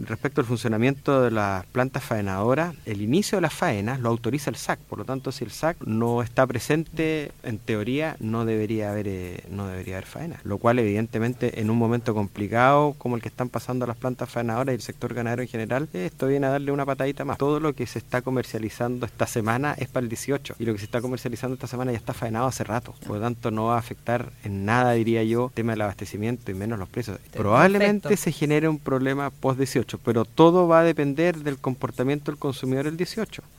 Respecto al funcionamiento de las plantas faenadoras, el inicio de las faenas lo autoriza el SAC, por lo tanto si el SAC no está presente, en teoría no debería haber faenas, lo cual evidentemente en un momento complicado como el que están pasando las plantas faenadoras y el sector ganadero en general, esto viene a darle una patadita más. Todo lo que se está comercializando esta semana es para el 18 y lo que se está comercializando esta semana ya está faenado hace rato, por lo tanto no va a afectar en nada, diría yo, el tema del abastecimiento y menos los precios. Probablemente Perfecto. se genere un problema post 18, pero todo va a depender del comportamiento del consumidor el 18.